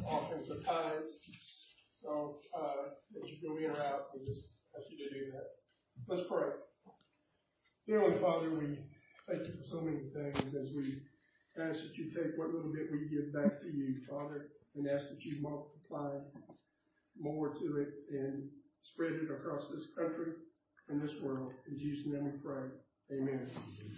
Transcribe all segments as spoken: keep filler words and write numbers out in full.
offerings of tithes. So, uh, as you go in or out, we just ask you to do that. Let's pray. Dear Heavenly Father, we thank you for so many things as we ask that you take what little bit we give back to you, Father, and ask that you multiply more to it and spread it across this country and this world. In Jesus' name we pray. Amen.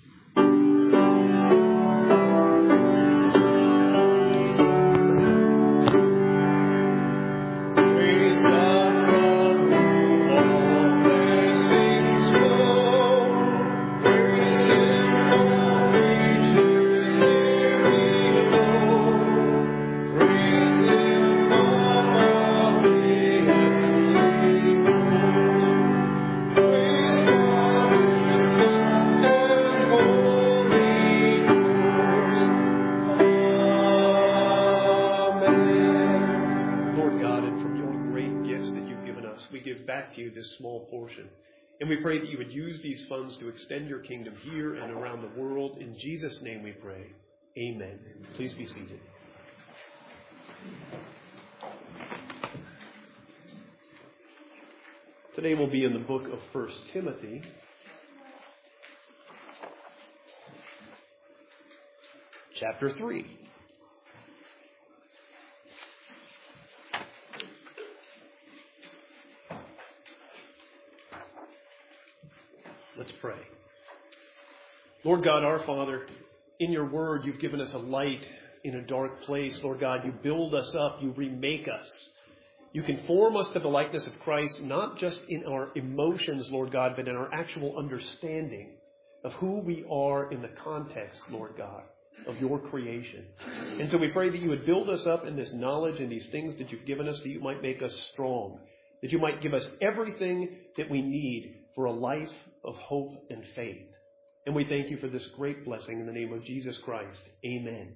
This small portion. And we pray that you would use these funds to extend your kingdom here and around the world. In Jesus' name we pray. Amen. Please be seated. Today we'll be in the book of First Timothy. Chapter three. Let's pray. Lord God, our Father, in your word, you've given us a light in a dark place. Lord God, you build us up, you remake us. You conform us to the likeness of Christ, not just in our emotions, Lord God, but in our actual understanding of who we are in the context, Lord God, of your creation. And so we pray that you would build us up in this knowledge and these things that you've given us, that you might make us strong, that you might give us everything that we need for a life of hope and faith. And we thank you for this great blessing in the name of Jesus Christ. Amen.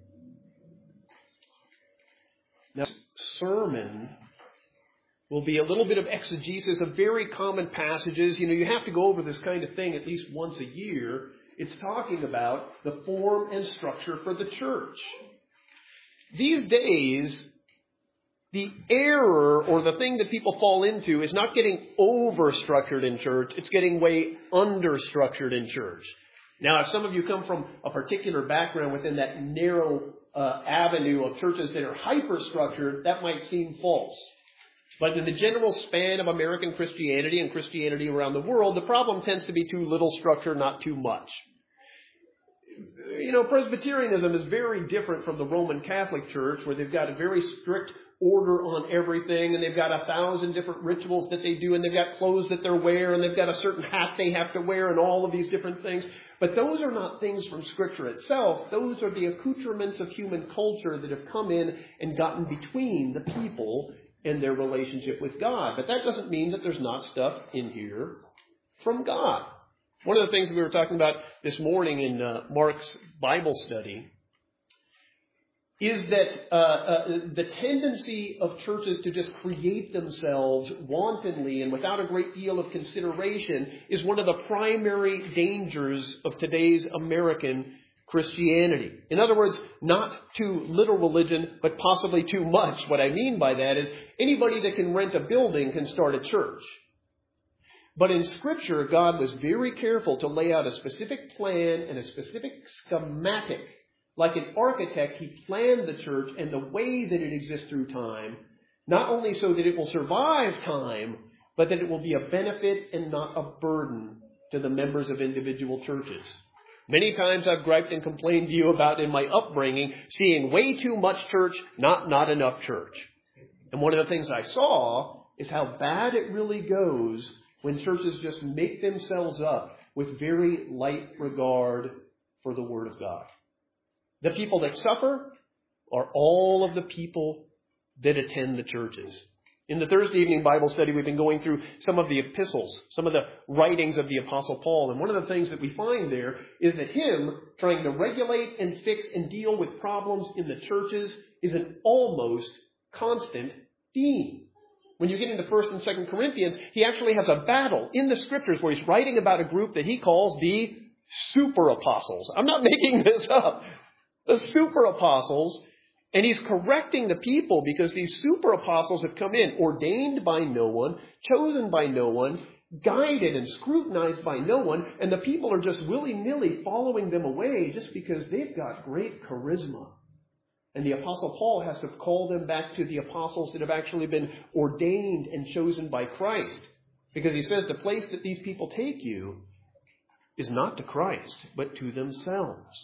Now, this sermon will be a little bit of exegesis of very common passages. You know, you have to go over this kind of thing at least once a year. It's talking about the form and structure for the church. These days, the error or the thing that people fall into is not getting over-structured in church. It's getting way under-structured in church. Now, if some of you come from a particular background within that narrow uh, avenue of churches that are hyper-structured, that might seem false. But in the general span of American Christianity and Christianity around the world, the problem tends to be too little structure, not too much. You know, Presbyterianism is very different from the Roman Catholic Church, where they've got a very strict order on everything, and they've got a thousand different rituals that they do, and they've got clothes that they wear, and they've got a certain hat they have to wear, and all of these different things. But those are not things from Scripture itself. Those are the accoutrements of human culture that have come in and gotten between the people and their relationship with God. But that doesn't mean that there's not stuff in here from God. One of the things that we were talking about this morning in uh, Mark's Bible study is that uh, uh, the tendency of churches to just create themselves wantonly and without a great deal of consideration is one of the primary dangers of today's American Christianity. In other words, not too little religion, but possibly too much. What I mean by that is anybody that can rent a building can start a church. But in Scripture, God was very careful to lay out a specific plan and a specific schematic. Like an architect, he planned the church and the way that it exists through time, not only so that it will survive time, but that it will be a benefit and not a burden to the members of individual churches. Many times I've griped and complained to you about in my upbringing, seeing way too much church, not not enough church. And one of the things I saw is how bad it really goes when churches just make themselves up with very light regard for the Word of God. The people that suffer are all of the people that attend the churches. In the Thursday evening Bible study, we've been going through some of the epistles, some of the writings of the Apostle Paul. And one of the things that we find there is that him trying to regulate and fix and deal with problems in the churches is an almost constant theme. When you get into First and Second Corinthians, he actually has a battle in the Scriptures where he's writing about a group that he calls the super apostles. I'm not making this up. The super apostles And he's correcting the people because these super apostles have come in, ordained by no one, chosen by no one, guided and scrutinized by no one, and the people are just willy-nilly following them away just because they've got great charisma. And the Apostle Paul has to call them back to the apostles that have actually been ordained and chosen by Christ. Because he says the place that these people take you is not to Christ, but to themselves.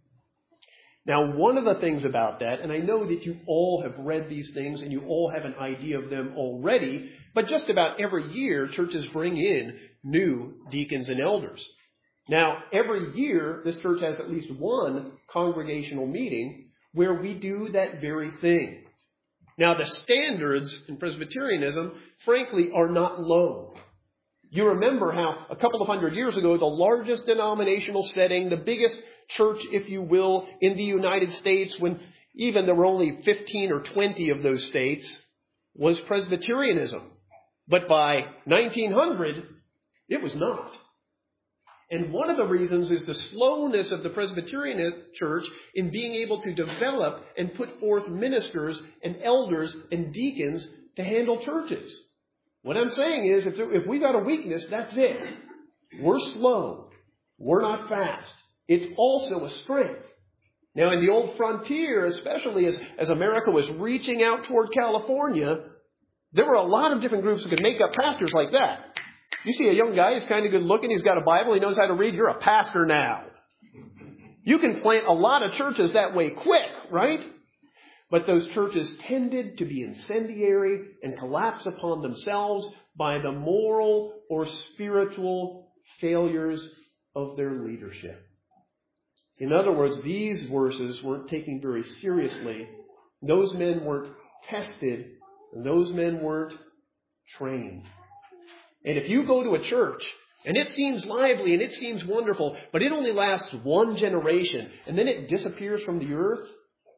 Now, one of the things about that, and I know that you all have read these things and you all have an idea of them already, but just about every year, churches bring in new deacons and elders. Now, every year, this church has at least one congregational meeting where we do that very thing. Now, the standards in Presbyterianism, frankly, are not low. You remember how a couple of hundred years ago, the largest denominational setting, the biggest church, if you will, in the United States, when even there were only fifteen or twenty of those states, was Presbyterianism. But by nineteen hundred, it was not. And one of the reasons is the slowness of the Presbyterian church in being able to develop and put forth ministers and elders and deacons to handle churches. What I'm saying is, if, there, if we got a weakness, that's it. We're slow. We're not fast. It's also a strength. Now, in the old frontier, especially as, as America was reaching out toward California, there were a lot of different groups that could make up pastors like that. You see a young guy, he's kind of good looking, he's got a Bible, he knows how to read, you're a pastor now. You can plant a lot of churches that way quick, right? But those churches tended to be incendiary and collapse upon themselves by the moral or spiritual failures of their leadership. In other words, these verses weren't taken very seriously. Those men weren't tested, and those men weren't trained. And if you go to a church, and it seems lively and it seems wonderful, but it only lasts one generation, and then it disappears from the earth,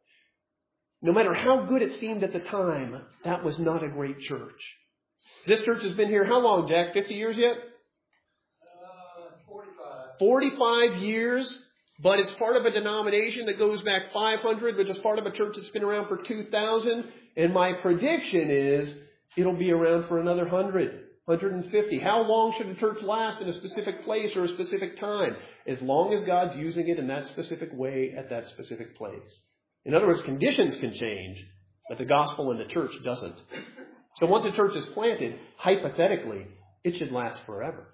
no matter how good it seemed at the time, that was not a great church. This church has been here how long, Jack? fifty years yet? Uh, forty-five. forty-five years, but it's part of a denomination that goes back five hundred, which is part of a church that's been around for two thousand. And my prediction is it'll be around for another one hundred. one hundred fifty. How long should a church last in a specific place or a specific time? As long as God's using it in that specific way at that specific place. In other words, conditions can change, but the gospel in the church doesn't. So once a church is planted, hypothetically, it should last forever.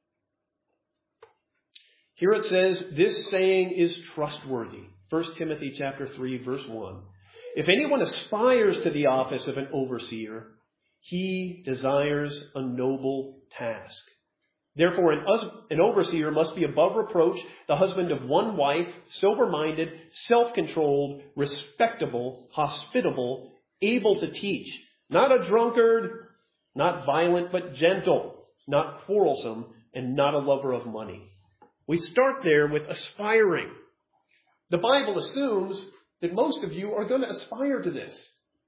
Here it says, this saying is trustworthy. First Timothy chapter three, verse one. If anyone aspires to the office of an overseer, he desires a noble task. Therefore, an, an overseer must be above reproach, the husband of one wife, sober-minded, self-controlled, respectable, hospitable, able to teach, not a drunkard, not violent, but gentle, not quarrelsome, and not a lover of money. We start there with aspiring. The Bible assumes that most of you are going to aspire to this.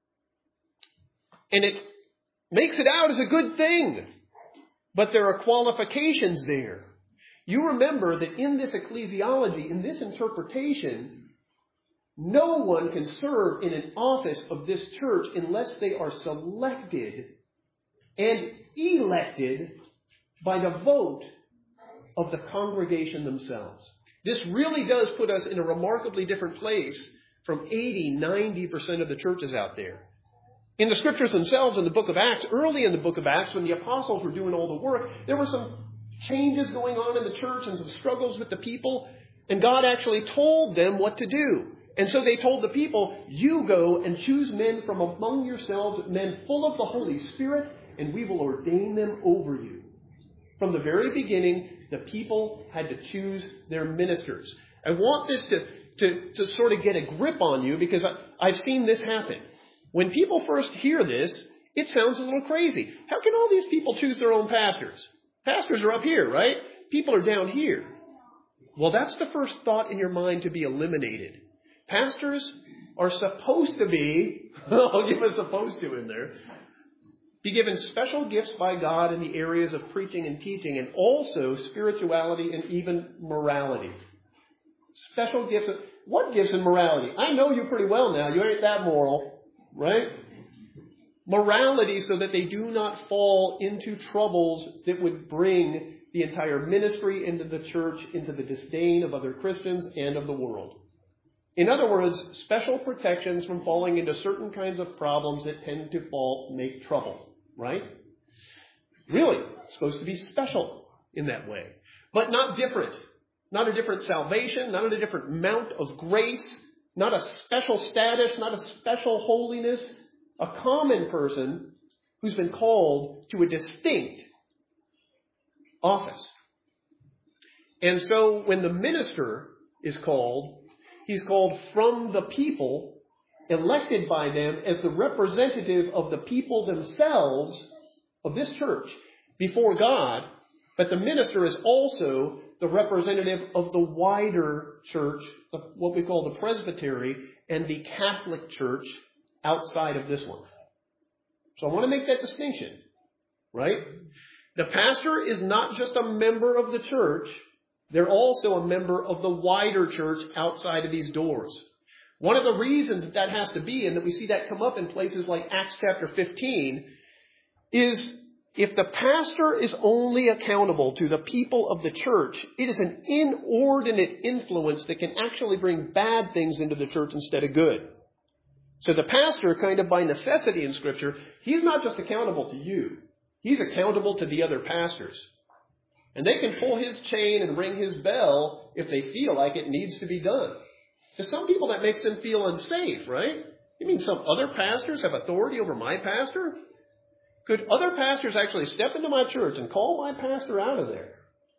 And it makes it out as a good thing. But there are qualifications there. You remember that in this ecclesiology, in this interpretation, no one can serve in an office of this church unless they are selected and elected by the vote of the congregation themselves. This really does put us in a remarkably different place from eighty, ninety percent of the churches out there. In the scriptures themselves, in the book of Acts, early in the book of Acts, when the apostles were doing all the work, there were some changes going on in the church and some struggles with the people. And God actually told them what to do. And so they told the people, you go and choose men from among yourselves, men full of the Holy Spirit, and we will ordain them over you. From the very beginning, the people had to choose their ministers. I want this to, to, to sort of get a grip on you because I, I've seen this happen. When people first hear this, it sounds a little crazy. How can all these people choose their own pastors? Pastors are up here, right? People are down here. Well, that's the first thought in your mind to be eliminated. Pastors are supposed to be, I'll give a supposed to in there, be given special gifts by God in the areas of preaching and teaching and also spirituality and even morality. Special gifts. What gifts in morality? I know you pretty well now. You ain't that moral, right? Morality so that they do not fall into troubles that would bring the entire ministry into the church, into the disdain of other Christians and of the world. In other words, special protections from falling into certain kinds of problems that tend to fall, make trouble, right? Really, it's supposed to be special in that way, but not different. Not a different salvation, not a different amount of grace, not a special status, not a special holiness. A common person who's been called to a distinct office. And so when the minister is called, he's called from the people, elected by them as the representative of the people themselves of this church before God. But the minister is also the representative of the wider church, what we call the presbytery, and the Catholic Church outside of this one. So I want to make that distinction, right? The pastor is not just a member of the church. They're also a member of the wider church outside of these doors. One of the reasons that that has to be, and that we see that come up in places like Acts chapter fifteen, is if the pastor is only accountable to the people of the church, it is an inordinate influence that can actually bring bad things into the church instead of good. So the pastor, kind of by necessity in Scripture, he's not just accountable to you. He's accountable to the other pastors. And they can pull his chain and ring his bell if they feel like it needs to be done. To some people that makes them feel unsafe, right? You mean some other pastors have authority over my pastor? Could other pastors actually step into my church and call my pastor out of there?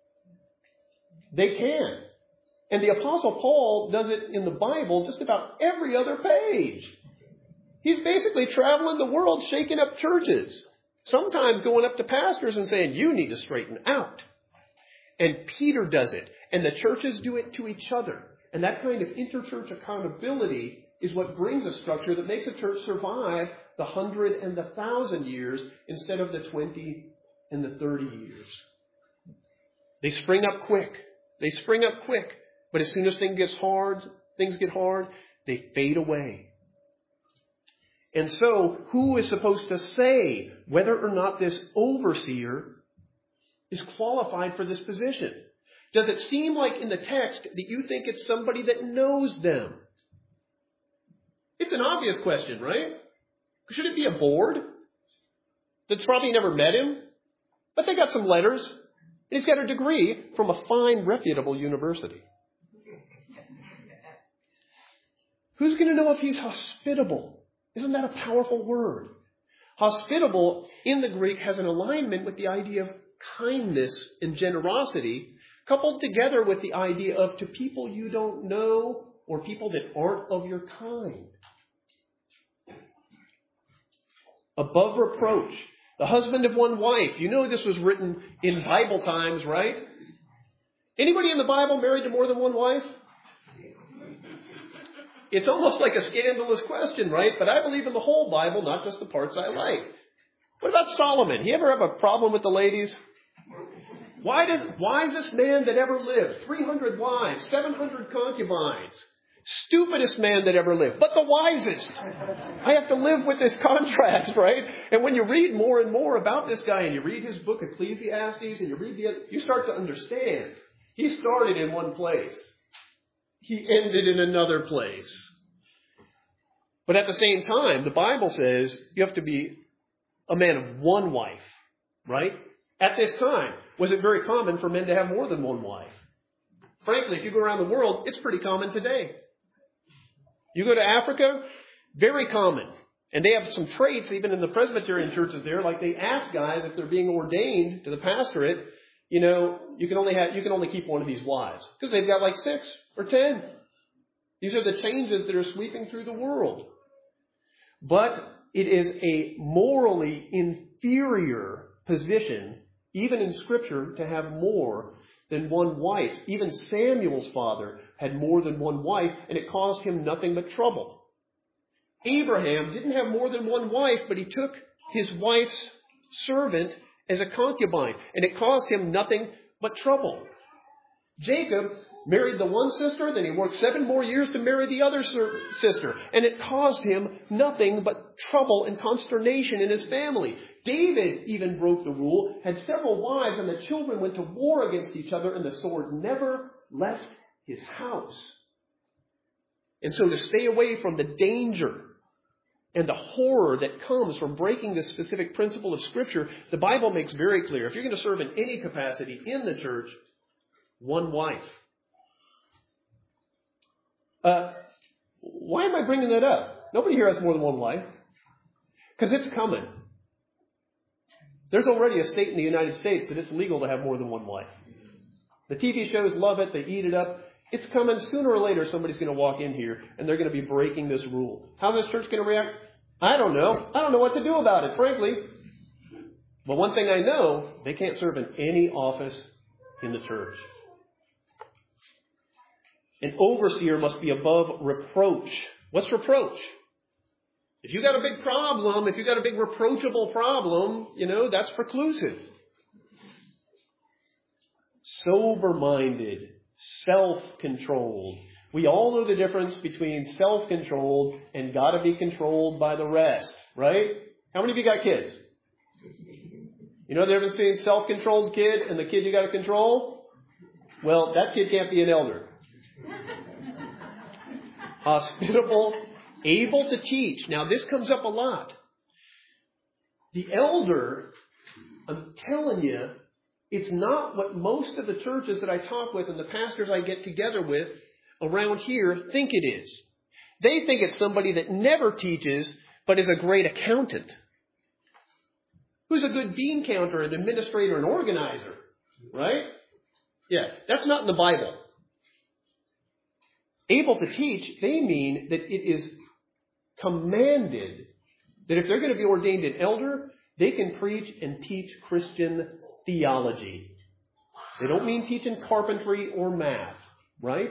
They can. And the Apostle Paul does it in the Bible just about every other page. He's basically traveling the world shaking up churches. Sometimes going up to pastors and saying, you need to straighten out. And Peter does it. And the churches do it to each other. And that kind of interchurch accountability is what brings a structure that makes a church survive the hundred and the thousand years instead of the twenty and the thirty years. They spring up quick. They spring up quick. But as soon as things get hard, things get hard, they fade away. And so, who is supposed to say whether or not this overseer is qualified for this position? Does it seem like in the text that you think it's somebody that knows them? It's an obvious question, right? Should it be a board that's probably never met him? But they got some letters. And he's got a degree from a fine, reputable university. Who's going to know if he's hospitable? Isn't that a powerful word? Hospitable in the Greek has an alignment with the idea of kindness and generosity, coupled together with the idea of to people you don't know or people that aren't of your kind. Above reproach. The husband of one wife. You know this was written in Bible times, right? Anybody in the Bible married to more than one wife? It's almost like a scandalous question, right? But I believe in the whole Bible, not just the parts I like. What about Solomon? He ever have a problem with the ladies? Why does wisest man that ever lived, three hundred wives, seven hundred concubines, stupidest man that ever lived, but the wisest. I have to live with this contrast, right? And when you read more and more about this guy, and you read his book Ecclesiastes, and you read the, you start to understand. He started in one place. He ended in another place. But at the same time, the Bible says you have to be a man of one wife, right? At this time, was it very common for men to have more than one wife? Frankly, if you go around the world, it's pretty common today. You go to Africa, very common. And they have some traits, even in the Presbyterian churches there, like they ask guys if they're being ordained to the pastorate, you know, you can only have, you can only keep one of these wives. Because they've got like six or ten. These are the changes that are sweeping through the world. But it is a morally inferior position, even in Scripture, to have more than one wife. Even Samuel's father had more than one wife, and it caused him nothing but trouble. Abraham didn't have more than one wife, but he took his wife's servant as a concubine, and it caused him nothing but trouble. Jacob married the one sister, then he worked seven more years to marry the other sister. And it caused him nothing but trouble and consternation in his family. David even broke the rule, had several wives, and the children went to war against each other, and the sword never left his house. And so to stay away from the danger and the horror that comes from breaking this specific principle of Scripture, the Bible makes very clear, if you're going to serve in any capacity in the church, one wife. Uh, why am I bringing that up? Nobody here has more than one wife. Because it's coming. There's already a state in the United States that it's legal to have more than one wife. The T V shows love it. They eat it up. It's coming. Sooner or later, somebody's going to walk in here and they're going to be breaking this rule. How's this church going to react? I don't know. I don't know what to do about it, frankly. But one thing I know, they can't serve in any office in the church. An overseer must be above reproach. What's reproach? If you got a big problem, if you got a big reproachable problem, you know, that's preclusive. Sober-minded, self-controlled. We all know the difference between self-controlled and got to be controlled by the rest, right? How many of you got kids? You know the difference between self-controlled kid and the kid you got to control? Well, that kid can't be an elder. Hospitable, able to teach. Now, this comes up a lot. The elder, I'm telling you, it's not what most of the churches that I talk with and the pastors I get together with around here think it is. They think it's somebody that never teaches, but is a great accountant. Who's a good bean counter, an administrator, an organizer, right? Yeah, that's not in the Bible. Able to teach, they mean that it is commanded that if they're going to be ordained an elder, they can preach and teach Christian theology. They don't mean teaching carpentry or math, right?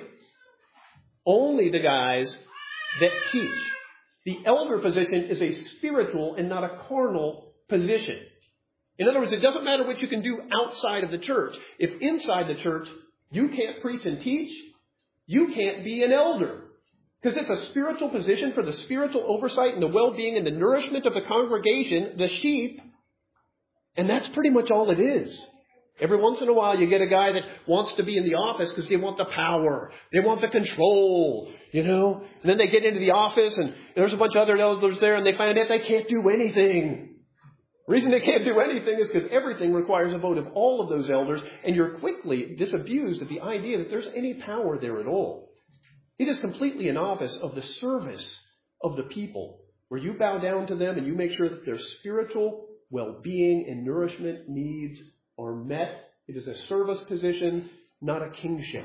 Only the guys that teach. The elder position is a spiritual and not a carnal position. In other words, it doesn't matter what you can do outside of the church. If inside the church you can't preach and teach, you can't be an elder. Because it's a spiritual position for the spiritual oversight and the well-being and the nourishment of the congregation, the sheep. And that's pretty much all it is. Every once in a while you get a guy that wants to be in the office because they want the power. They want the control, you know. And then they get into the office and there's a bunch of other elders there and they find out they can't do anything. The reason they can't do anything is because everything requires a vote of all of those elders, and you're quickly disabused of the idea that there's any power there at all. It is completely an office of the service of the people, where you bow down to them and you make sure that their spiritual well-being and nourishment needs are met. It is a service position, not a kingship.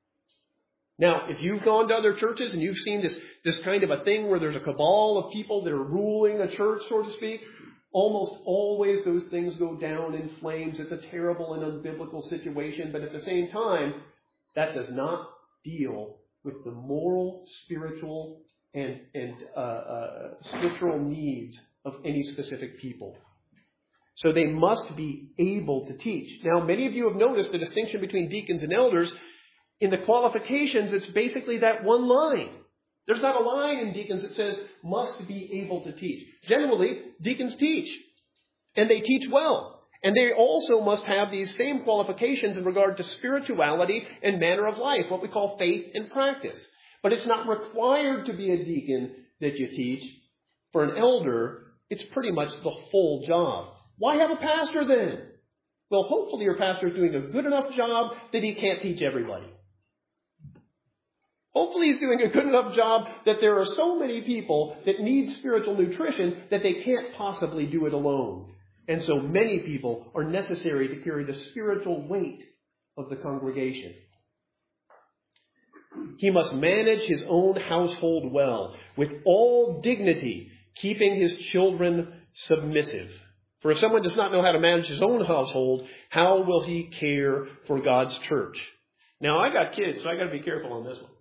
Now, if you've gone to other churches and you've seen this, this kind of a thing where there's a cabal of people that are ruling a church, so to speak, almost always those things go down in flames. It's a terrible and unbiblical situation, but at the same time, that does not deal with the moral, spiritual, and, and uh, uh, scriptural needs of any specific people. So they must be able to teach. Now, many of you have noticed the distinction between deacons and elders. In the qualifications, it's basically that one line. There's not a line in deacons that says, must be able to teach. Generally, deacons teach. And they teach well. And they also must have these same qualifications in regard to spirituality and manner of life, what we call faith and practice. But it's not required to be a deacon that you teach. For an elder, it's pretty much the full job. Why have a pastor then? Well, hopefully your pastor is doing a good enough job that he can't teach everybody. Hopefully he's doing a good enough job that there are so many people that need spiritual nutrition that they can't possibly do it alone. And so many people are necessary to carry the spiritual weight of the congregation. He must manage his own household well, with all dignity, keeping his children submissive. For if someone does not know how to manage his own household, how will he care for God's church? Now, I got kids, so I got to be careful on this one.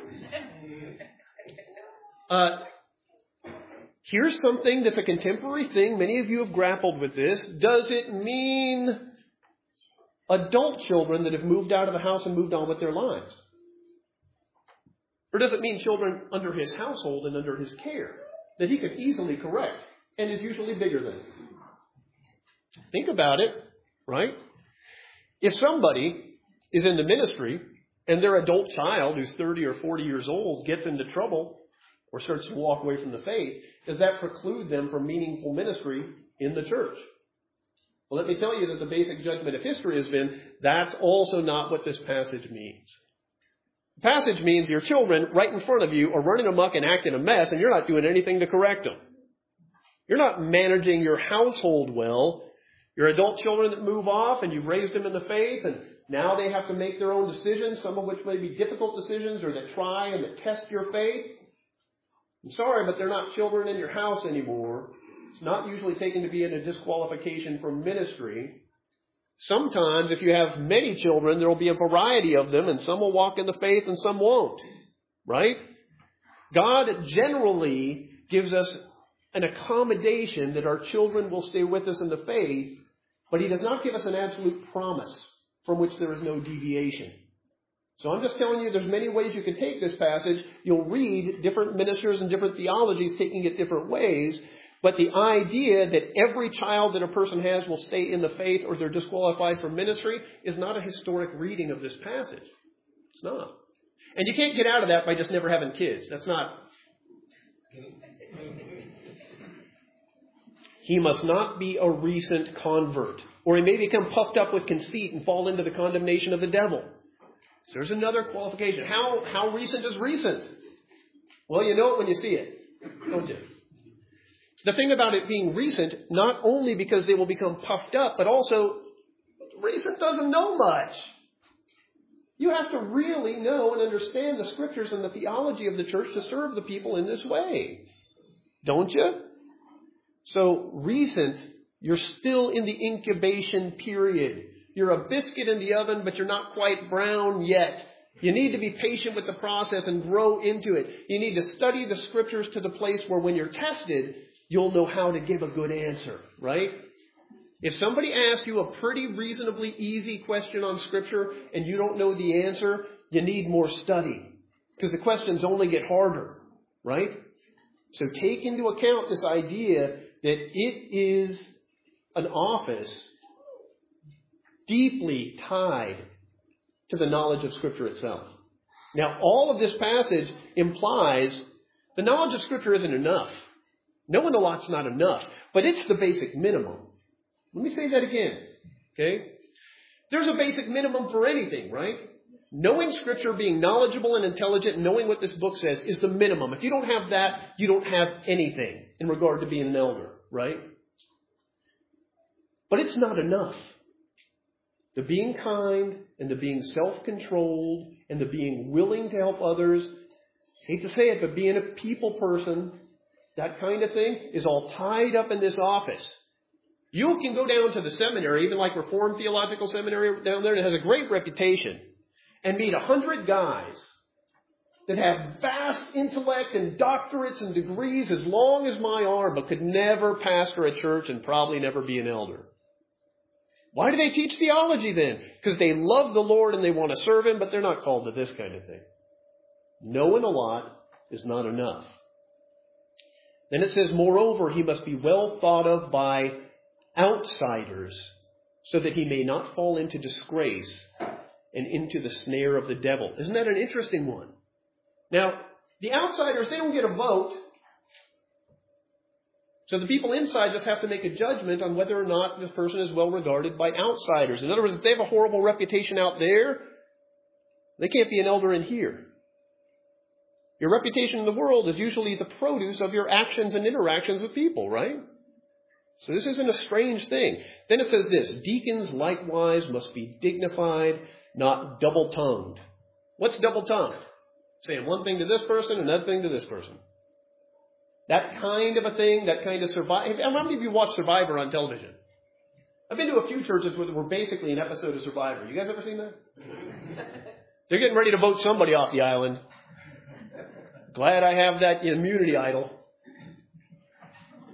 Uh, here's something that's a contemporary thing. Many of you have grappled with this. Does it mean adult children that have moved out of the house and moved on with their lives? Or does it mean children under his household and under his care that he could easily correct and is usually bigger than? Think about it, right? If somebody is in the ministry and their adult child who's thirty or forty years old gets into trouble or starts to walk away from the faith, does that preclude them from meaningful ministry in the church? Well, let me tell you that the basic judgment of history has been that's also not what this passage means. The passage means your children right in front of you are running amok and acting a mess, and you're not doing anything to correct them. You're not managing your household well. Your adult children that move off and you've raised them in the faith, and now they have to make their own decisions, some of which may be difficult decisions or that try and that test your faith. I'm sorry, but they're not children in your house anymore. It's not usually taken to be in a disqualification from ministry. Sometimes, if you have many children, there will be a variety of them, and some will walk in the faith and some won't. Right? God generally gives us an accommodation that our children will stay with us in the faith, but he does not give us an absolute promise from which there is no deviation. So I'm just telling you there's many ways you can take this passage. You'll read different ministers and different theologies taking it different ways. But the idea that every child that a person has will stay in the faith or they're disqualified from ministry is not a historic reading of this passage. It's not. And you can't get out of that by just never having kids. That's not. He must not be a recent convert, or he may become puffed up with conceit and fall into the condemnation of the devil. So there's another qualification. How, how recent is recent? Well, you know it when you see it, don't you? The thing about it being recent, not only because they will become puffed up, but also recent doesn't know much. You have to really know and understand the scriptures and the theology of the church to serve the people in this way. Don't you? So recent, you're still in the incubation period. You're a biscuit in the oven, but you're not quite brown yet. You need to be patient with the process and grow into it. You need to study the scriptures to the place where when you're tested, you'll know how to give a good answer, right? If somebody asks you a pretty reasonably easy question on scripture and you don't know the answer, you need more study because the questions only get harder, right? So take into account this idea that it is an office deeply tied to the knowledge of Scripture itself. Now, all of this passage implies the knowledge of Scripture isn't enough. Knowing a lot's not enough, but it's the basic minimum. Let me say that again, okay? There's a basic minimum for anything, right? Knowing Scripture, being knowledgeable and intelligent, knowing what this book says is the minimum. If you don't have that, you don't have anything in regard to being an elder, right? But it's not enough. The being kind and the being self-controlled and the being willing to help others, hate to say it, but being a people person, that kind of thing is all tied up in this office. You can go down to the seminary, even like Reformed Theological Seminary down there, and it has a great reputation, and meet a hundred guys that have vast intellect and doctorates and degrees as long as my arm, but could never pastor a church and probably never be an elder. Why do they teach theology then? Because they love the Lord and they want to serve Him, but they're not called to this kind of thing. Knowing a lot is not enough. Then it says, moreover, he must be well thought of by outsiders, so that he may not fall into disgrace and into the snare of the devil. Isn't that an interesting one? Now, the outsiders, they don't get a vote. So the people inside just have to make a judgment on whether or not this person is well regarded by outsiders. In other words, if they have a horrible reputation out there, they can't be an elder in here. Your reputation in the world is usually the produce of your actions and interactions with people, right? So this isn't a strange thing. Then it says this, deacons likewise must be dignified, not double-tongued. What's double-tongued? Saying one thing to this person, another thing to this person. That kind of a thing, that kind of Survivor. How many of you watch Survivor on television? I've been to a few churches where we're basically an episode of Survivor. You guys ever seen that? They're getting ready to vote somebody off the island. Glad I have that immunity idol.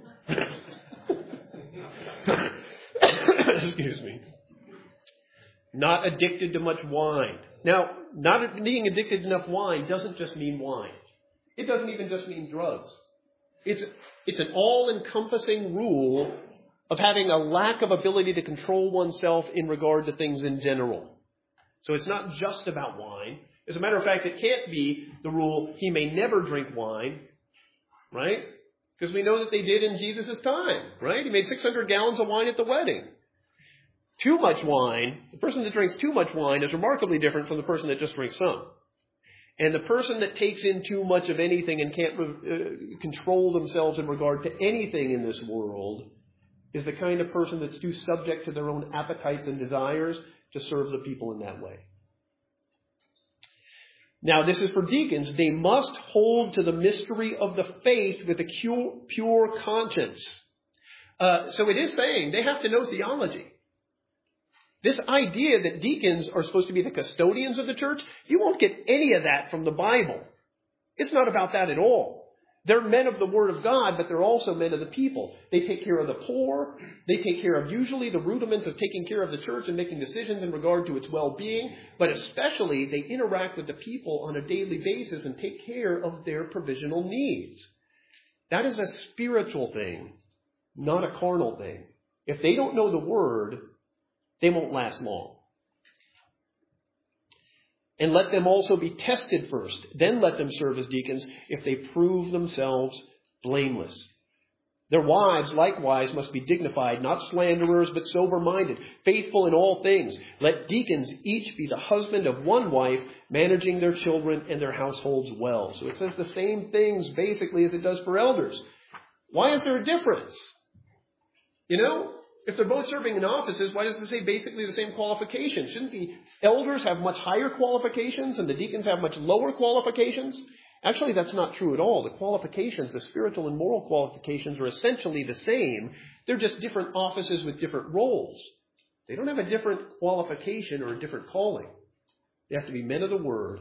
Excuse me. Not addicted to much wine. Now, not being addicted to enough wine doesn't just mean wine. It doesn't even just mean drugs. It's, it's an all-encompassing rule of having a lack of ability to control oneself in regard to things in general. So it's not just about wine. As a matter of fact, it can't be the rule, he may never drink wine, right? Because we know that they did in Jesus' time, right? He made six hundred gallons of wine at the wedding. Too much wine, the person that drinks too much wine is remarkably different from the person that just drinks some. And the person that takes in too much of anything and can't uh, control themselves in regard to anything in this world is the kind of person that's too subject to their own appetites and desires to serve the people in that way. Now, this is for deacons. They must hold to the mystery of the faith with a pure, pure conscience. Uh, so it is saying they have to know theology. This idea that deacons are supposed to be the custodians of the church, you won't get any of that from the Bible. It's not about that at all. They're men of the Word of God, but they're also men of the people. They take care of the poor. They take care of usually the rudiments of taking care of the church and making decisions in regard to its well-being. But especially, they interact with the people on a daily basis and take care of their provisional needs. That is a spiritual thing, not a carnal thing. If they don't know the Word, they won't last long. And let them also be tested first. Then let them serve as deacons if they prove themselves blameless. Their wives likewise must be dignified, not slanderers, but sober-minded, faithful in all things. Let deacons each be the husband of one wife, managing their children and their households well. So it says the same things basically as it does for elders. Why is there a difference? You know? If they're both serving in offices, why does it say basically the same qualifications? Shouldn't the elders have much higher qualifications and the deacons have much lower qualifications? Actually, that's not true at all. The qualifications, the spiritual and moral qualifications, are essentially the same. They're just different offices with different roles. They don't have a different qualification or a different calling. They have to be men of the Word.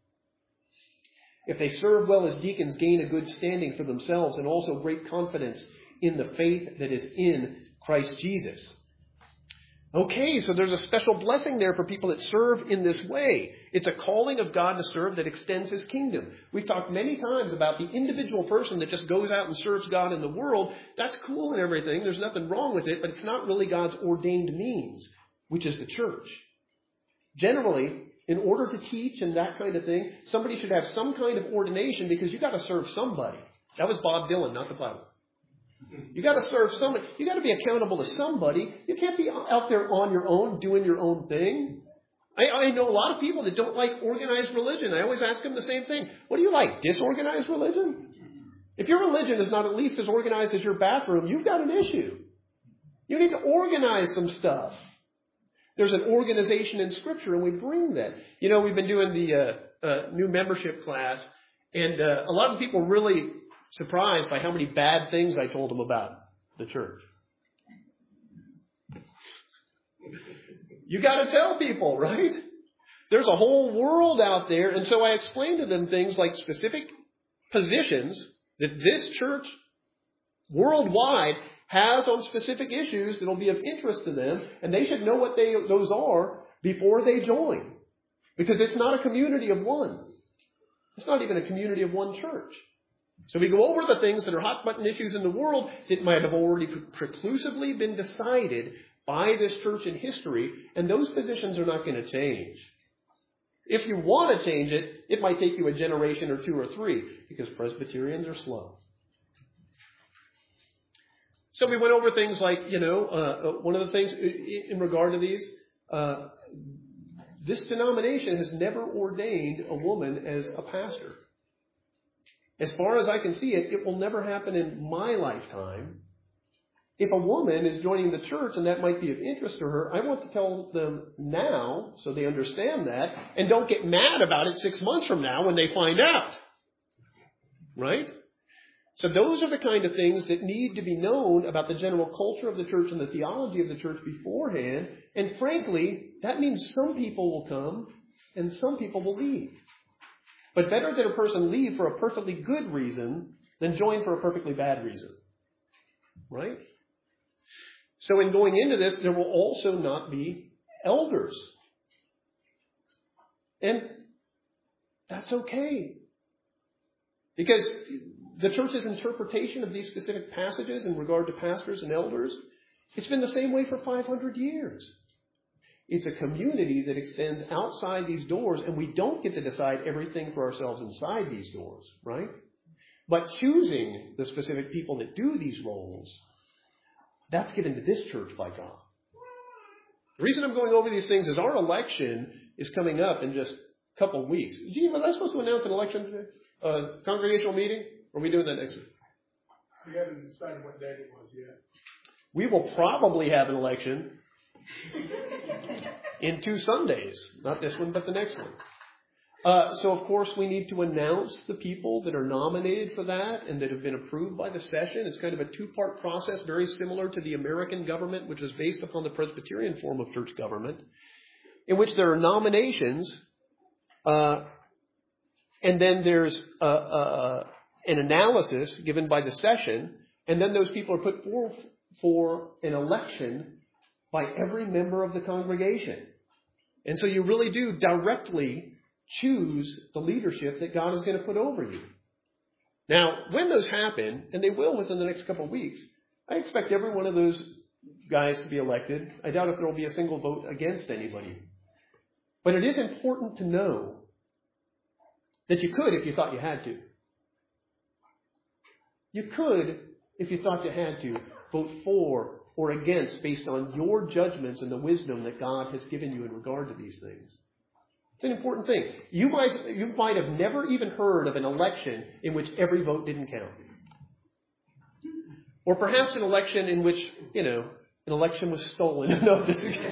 If they serve well as deacons, gain a good standing for themselves and also great confidence in the faith that is in Christ Jesus. Okay, so there's a special blessing there for people that serve in this way. It's a calling of God to serve that extends His kingdom. We've talked many times about the individual person that just goes out and serves God in the world. That's cool and everything. There's nothing wrong with it, but it's not really God's ordained means, which is the church. Generally, in order to teach and that kind of thing, somebody should have some kind of ordination because you've got to serve somebody. That was Bob Dylan, not the Bible. You got to serve somebody. You got to be accountable to somebody. You can't be out there on your own doing your own thing. I, I know a lot of people that don't like organized religion. I always ask them the same thing. What do you like? Disorganized religion? If your religion is not at least as organized as your bathroom, you've got an issue. You need to organize some stuff. There's an organization in Scripture, and we bring that. You know, we've been doing the uh, uh, new membership class, and uh, a lot of people really surprised by how many bad things I told them about the church. You got to tell people, right? There's a whole world out there. And so I explained to them things like specific positions that this church worldwide has on specific issues that will be of interest to them. And they should know what they, those are before they join. Because it's not a community of one. It's not even a community of one church. So we go over the things that are hot button issues in the world that might have already preclusively been decided by this church in history, and those positions are not going to change. If you want to change it, it might take you a generation or two or three, because Presbyterians are slow. So we went over things like, you know, uh, one of the things in regard to these, uh, this denomination has never ordained a woman as a pastor. As far as I can see it, it will never happen in my lifetime. If a woman is joining the church and that might be of interest to her, I want to tell them now so they understand that and don't get mad about it six months from now when they find out. Right? So those are the kind of things that need to be known about the general culture of the church and the theology of the church beforehand. And frankly, that means some people will come and some people will leave. But better that a person leave for a perfectly good reason than join for a perfectly bad reason. Right? So in going into this, there will also not be elders. And that's okay. Because the church's interpretation of these specific passages in regard to pastors and elders, it's been the same way for five hundred years. It's a community that extends outside these doors, and we don't get to decide everything for ourselves inside these doors, right? But choosing the specific people that do these roles, that's given to this church by God. The reason I'm going over these things is our election is coming up in just a couple of weeks. Gee, was I supposed to announce an election today? Uh, congregational meeting? Or are we doing that next week? We haven't decided what date it was yet. We will probably have an election in two Sundays. Not this one, but the next one. Uh, so, of course, we need to announce the people that are nominated for that and that have been approved by the session. It's kind of a two-part process, very similar to the American government, which is based upon the Presbyterian form of church government, in which there are nominations, uh, and then there's uh, uh, an analysis given by the session, and then those people are put forward for an election by every member of the congregation. And so you really do directly choose the leadership that God is going to put over you. Now, when those happen, and they will within the next couple of weeks, I expect every one of those guys to be elected. I doubt if there will be a single vote against anybody. But it is important to know that you could if you thought you had to. You could, if you thought you had to, vote for or against based on your judgments and the wisdom that God has given you in regard to these things. It's an important thing. You might, you might have never even heard of an election in which every vote didn't count. Or perhaps an election in which, you know, an election was stolen. No, this is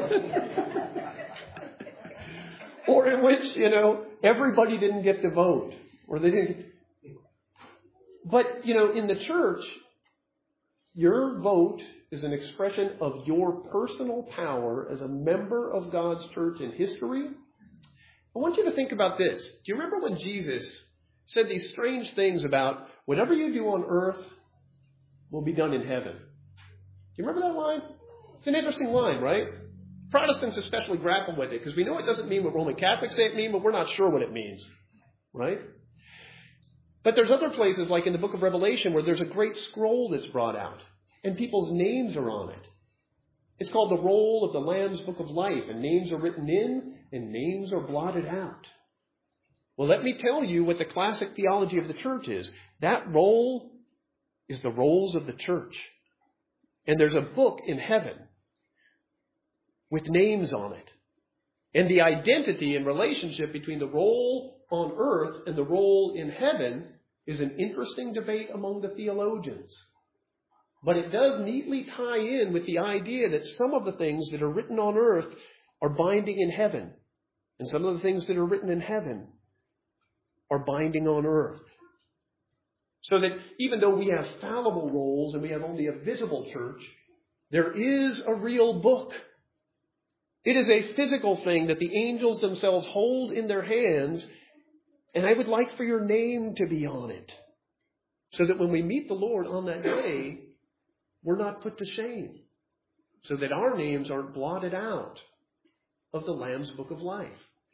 Or in which, you know, everybody didn't get to vote. Or they didn't. But, you know, in the church, your vote is an expression of your personal power as a member of God's church in history. I want you to think about this. Do you remember when Jesus said these strange things about whatever you do on earth will be done in heaven? Do you remember that line? It's an interesting line, right? Protestants especially grapple with it because we know it doesn't mean what Roman Catholics say it means, but we're not sure what it means, right? But there's other places like in the book of Revelation where there's a great scroll that's brought out and people's names are on it. It's called the roll of the Lamb's Book of Life, and names are written in and names are blotted out. Well, let me tell you what the classic theology of the church is. That roll is the rolls of the church. And there's a book in heaven with names on it. And the identity and relationship between the roll on earth and the roll in heaven is an interesting debate among the theologians. But it does neatly tie in with the idea that some of the things that are written on earth are binding in heaven. And some of the things that are written in heaven are binding on earth. So that even though we have fallible rolls and we have only a visible church, there is a real book. It is a physical thing that the angels themselves hold in their hands, and I would like for your name to be on it. So that when we meet the Lord on that day, we're not put to shame. So that our names aren't blotted out of the Lamb's Book of Life.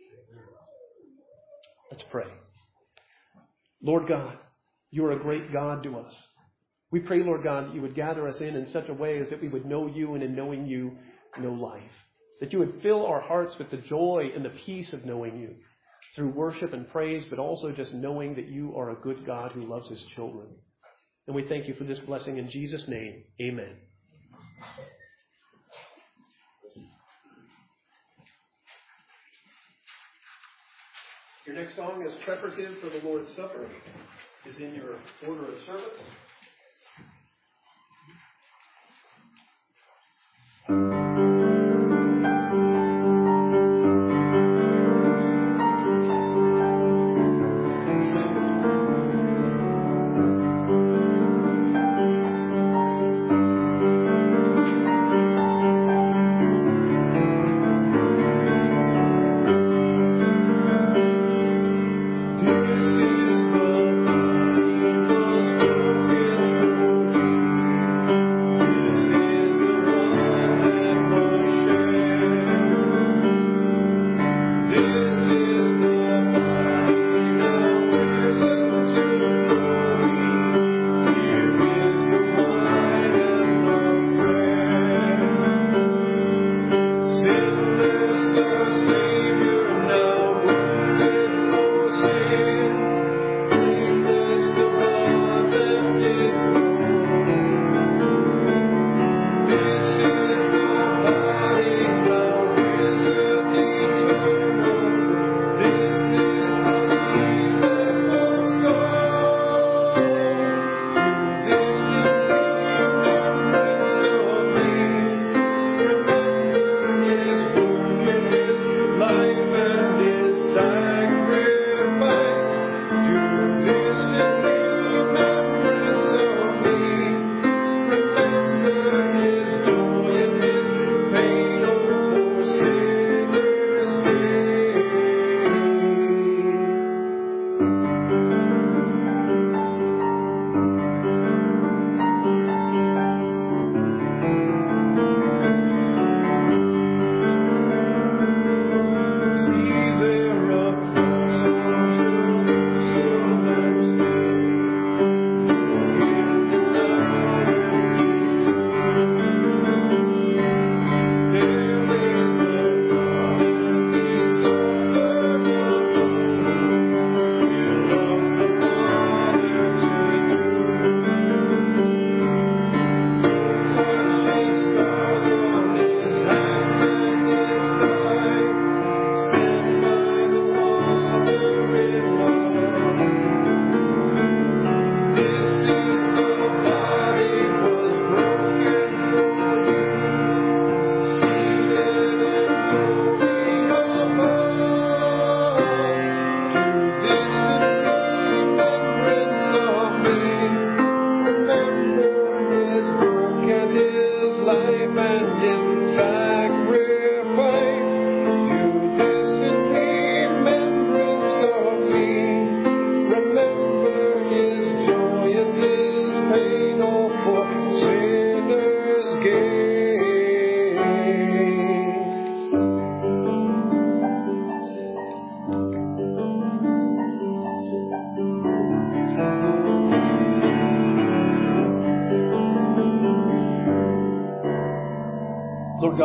Let's pray. Lord God, you are a great God to us. We pray, Lord God, that you would gather us in in such a way as that we would know you, and in knowing you, know life. That you would fill our hearts with the joy and the peace of knowing you through worship and praise, but also just knowing that you are a good God who loves his children. And we thank you for this blessing in Jesus' name. Amen. Your next song is Preparative for the Lord's Supper. Is in your order of service. This is the people's story.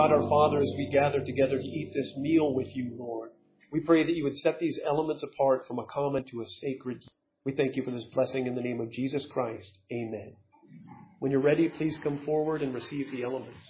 God our Father, as we gather together to eat this meal with you, Lord, we pray that you would set these elements apart from a common to a sacred. We thank you for this blessing in the name of Jesus Christ. Amen. When you're ready, please come forward and receive the elements.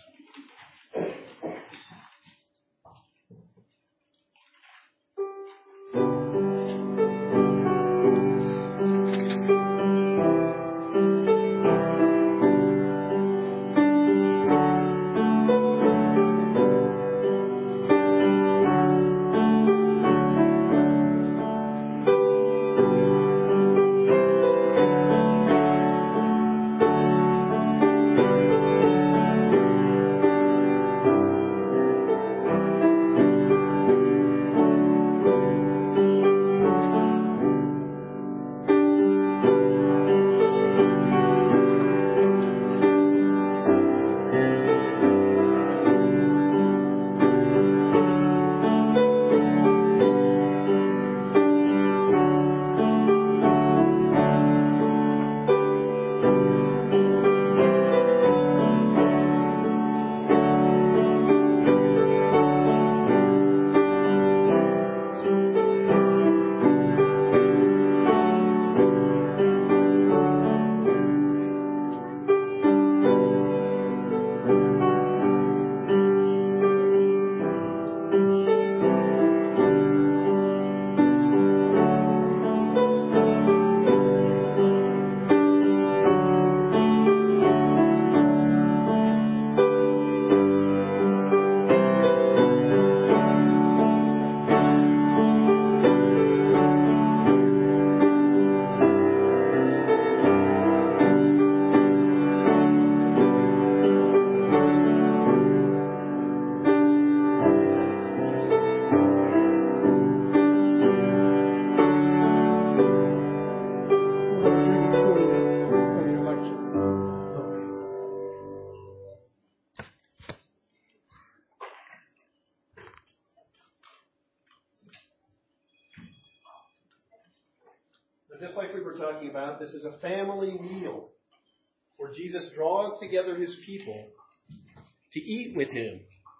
Just like we were talking about, this is a family meal where Jesus draws together his people to eat with him.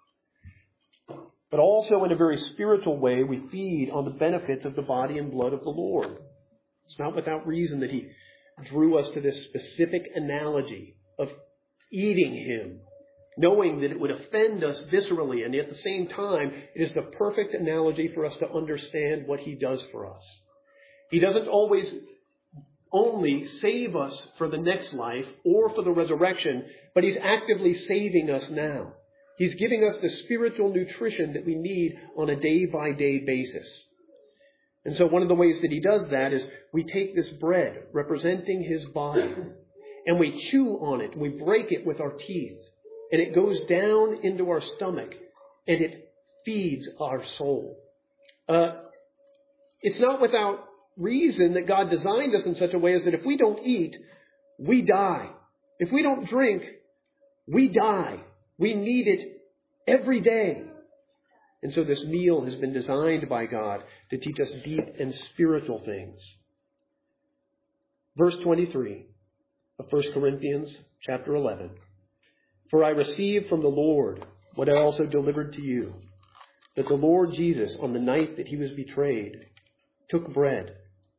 But also in a very spiritual way, we feed on the benefits of the body and blood of the Lord. It's not without reason that he drew us to this specific analogy of eating him, knowing that it would offend us viscerally, and at the same time, it is the perfect analogy for us to understand what he does for us. He doesn't always only save us for the next life or for the resurrection, but he's actively saving us now. He's giving us the spiritual nutrition that we need on a day-by-day basis. And so one of the ways that he does that is we take this bread representing his body and we chew on it, we break it with our teeth, and it goes down into our stomach and it feeds our soul. Uh, it's not without reason that God designed us in such a way as that if we don't eat, we die. If we don't drink, we die. We need it every day. And so this meal has been designed by God to teach us deep and spiritual things. Verse twenty-three of First Corinthians chapter eleven. For I received from the Lord what I also delivered to you, that the Lord Jesus, on the night that he was betrayed, took bread.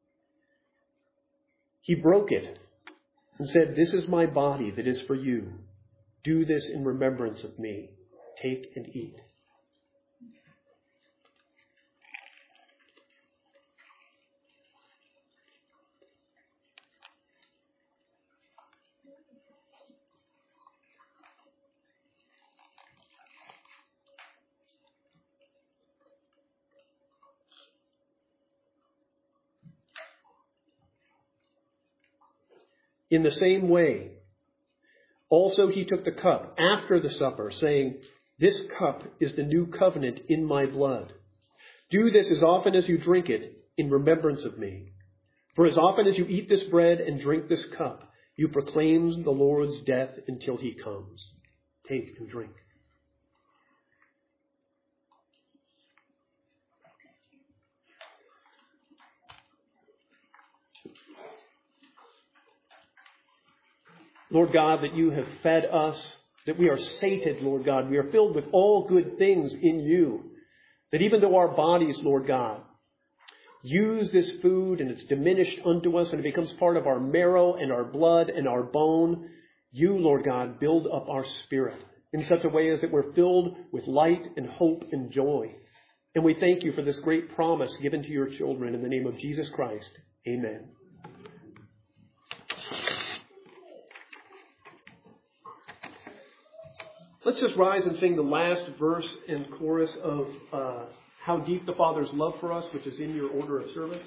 He broke it and said, "This is my body that is for you. Do this in remembrance of me. Take and eat." In the same way, also he took the cup after the supper, saying, "This cup is the new covenant in my blood. Do this as often as you drink it in remembrance of me. For as often as you eat this bread and drink this cup, you proclaim the Lord's death until he comes." Take and drink. Lord God, that you have fed us that we are sated, Lord God. We are filled with all good things in you. That even though our bodies, Lord God, use this food and it's diminished unto us and it becomes part of our marrow and our blood and our bone, you, Lord God, build up our spirit in such a way as that we're filled with light and hope and joy. And we thank you for this great promise given to your children in the name of Jesus Christ. Amen. Let's just rise and sing the last verse and chorus of uh, How Deep the Father's Love for Us, which is in your order of service.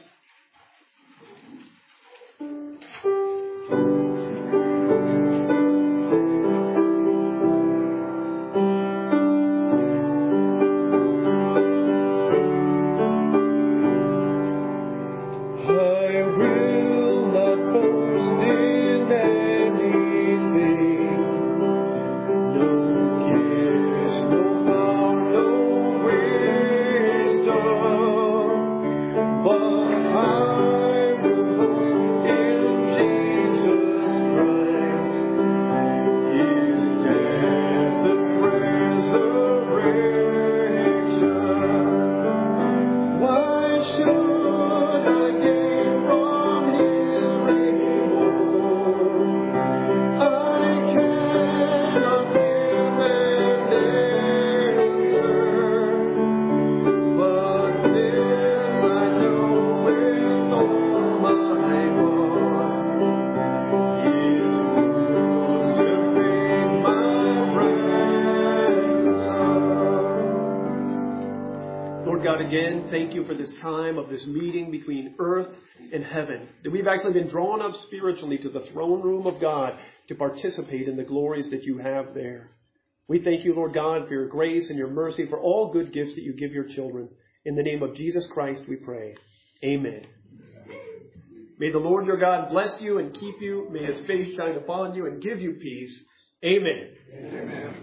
Again, thank you for this time of this meeting between earth and heaven. That we've actually been drawn up spiritually to the throne room of God to participate in the glories that you have there. We thank you, Lord God, for your grace and your mercy, for all good gifts that you give your children. In the name of Jesus Christ we pray. Amen. May the Lord your God bless you and keep you. May his face shine upon you and give you peace. Amen. Amen.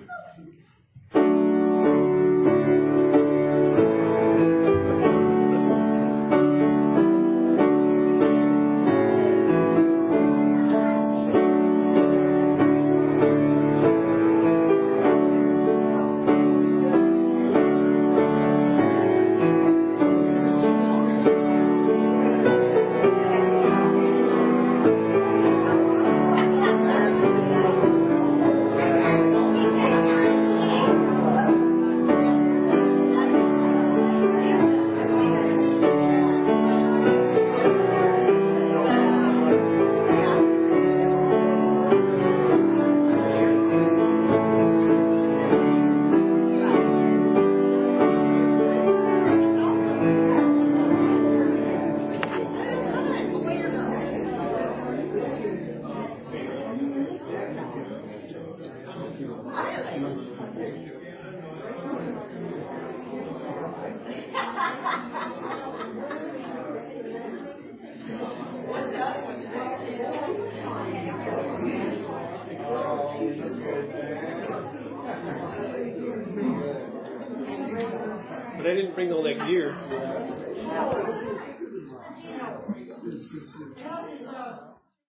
But I didn't bring all that gear.